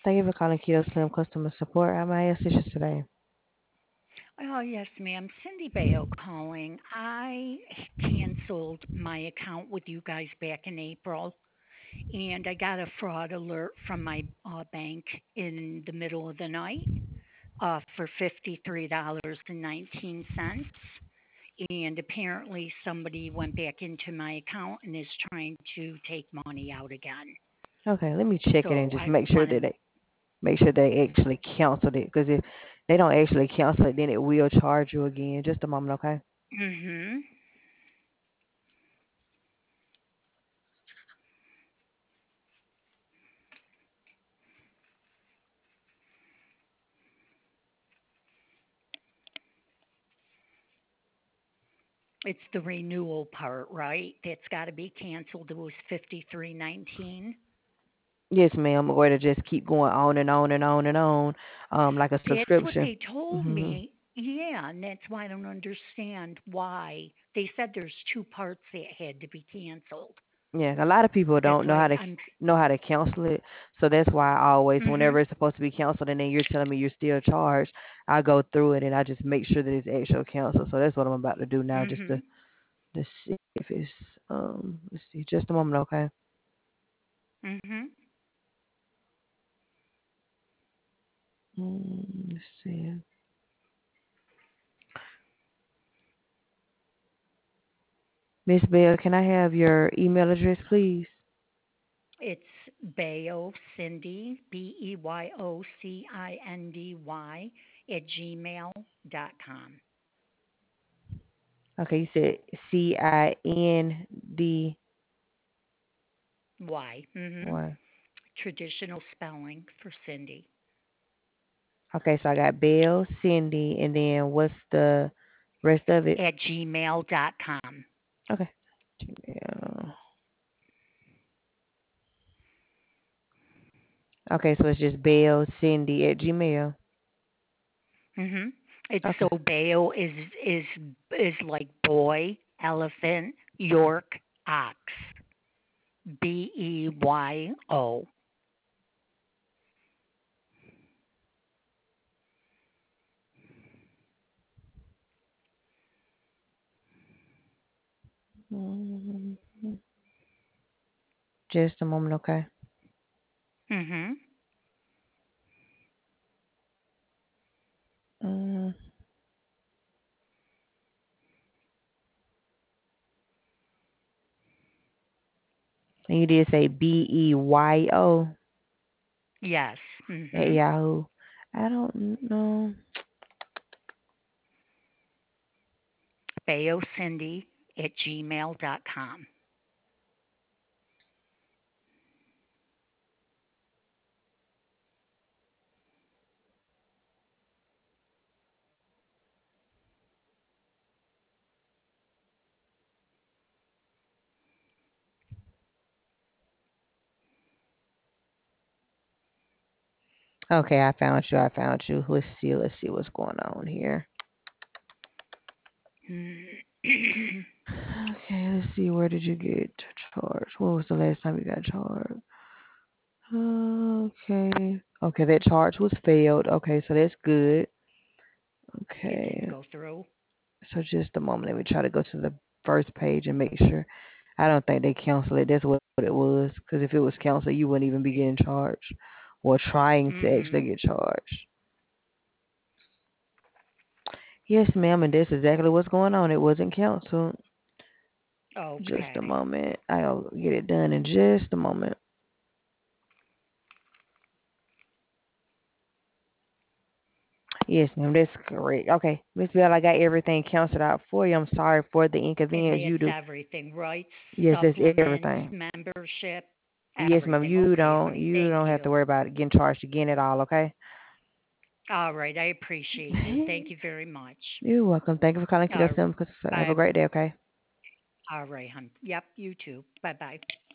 Thank you for calling Keto Slim Customer Support. How may I assist you today? Oh, yes, ma'am. Cindy Bayo calling. I canceled my account with you guys back in April, and I got a fraud alert from my bank in the middle of the night for $53.19. And apparently, somebody went back into my account and is trying to take money out again. Okay, let me check it and So just I want to. make sure they actually canceled it. Because if they don't actually cancel it, then it will charge you again. Just a moment, okay? Mhm. It's the renewal part, right? That's got to be canceled. It was 53.19. Yes, ma'am. Or to just keep going on and on and on and on, like a That's what subscription. they told Hmm. me. Yeah, and that's why I don't understand why. They said there's two parts that had to be canceled. Yeah, a lot of people That's don't why I'm. know how to cancel it. So that's why I always, Mhm. whenever it's supposed to be canceled, and then you're telling me you're still charged, I go through it and I just make sure that it's actual cancel. So that's what I'm about to do now, just Mhm. to see if it's let's see, just a moment, okay? Mhm. Let's see. Miss Bell, can I have your email address, please? It's Bayo Cindy BEYOCINDY @gmail.com. Okay, you said CIND Y. Mhm. one. Traditional spelling for Cindy Okay, so I got Bell, Cindy, and then what's the rest of it? @gmail.com. Okay. Gmail. Okay, so it's just Bell, Cindy at Gmail. Mhm. It's so Okay. Bayo is like boy, elephant, York, ox. BEYO. Mm, just a moment, okay. Mhm. Mm, and you did say BEYO Yes. at Mhm. Yahoo. I don't know. Bayo Cindy @gmail.com. Okay, I found you. I found you. Let's see. Let's see what's going on here. Okay, let's see. Where did you get charged? What was the last time you got charged? Okay. Okay, that charge was failed. Okay, so that's good. It didn't Okay. go through. So just a moment. Let me try to go to the first page and make sure. I don't think they canceled it. That's what it was. Because if it was canceled, you wouldn't even be getting charged or trying to actually Mhm. get charged. Yes, ma'am, and that's exactly what's going on. It wasn't canceled. Just a Okay. moment. I'll get it done in just a moment. Yes, ma'am, that's correct. Okay, Miss Bell, I got everything canceled out for you. I'm sorry for the And inconvenience. You that's do. everything, right? Yes, that's Supplements, everything. membership, Yes, ma'am. everything. Okay, honey. You Thank don't have to you. worry about getting charged again at all. Okay. All right. I appreciate you. Thank you very much. You're welcome. Thank you for calling Kiddo Uh, Sim. Have a bye. great day. Okay. All right, hon. Yep, you too. Bye bye.